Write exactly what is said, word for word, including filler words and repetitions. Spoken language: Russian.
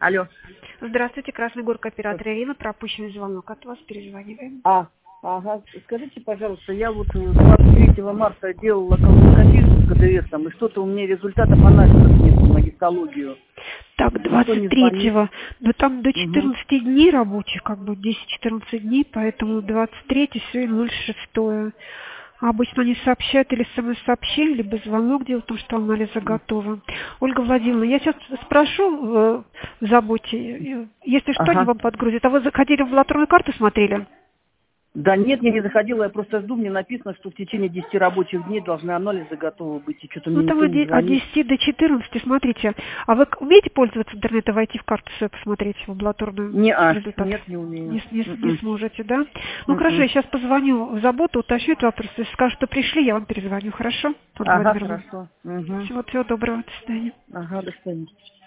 Алло. Здравствуйте, Красный Горка, оператор Ирина. Пропущенный звонок от вас, перезваниваем. А, ага. Скажите, пожалуйста, я вот двадцать третьего марта делала колоноскопию с ГДСом, и что-то у меня результатов анализов нет на гистологию. Так, двадцать третьего. Но там до четырнадцати угу. дней рабочих, как бы десять-четырнадцать дней, поэтому двадцать третье, сегодня ноль шесть. Обычно они сообщают или смс-сообщение, либо звонок, дело в том, что анализы готовы. Ольга Владимировна, я сейчас спрошу в, в заботе, если что, ага. они вам подгрузят. А вы заходили в амбулаторную карту, смотрели? Да нет, я не заходила, я просто жду, мне написано, что в течение десяти рабочих дней должны анализы готовы быть, и что-то мне ну, там никто не звонит. От десяти до четырнадцати, смотрите. А вы умеете пользоваться интернетом, войти в карту свою, посмотреть в амбулаторную? Не, а, результат? нет, не умею. Не, не, Mm-mm. не сможете, да? Ну, Mm-mm. хорошо, я сейчас позвоню в заботу, уточню этот вопрос. Если скажут, что пришли, я вам перезвоню, хорошо? Ага, хорошо. Угу. Всего, всего доброго, до свидания. Ага, до свидания.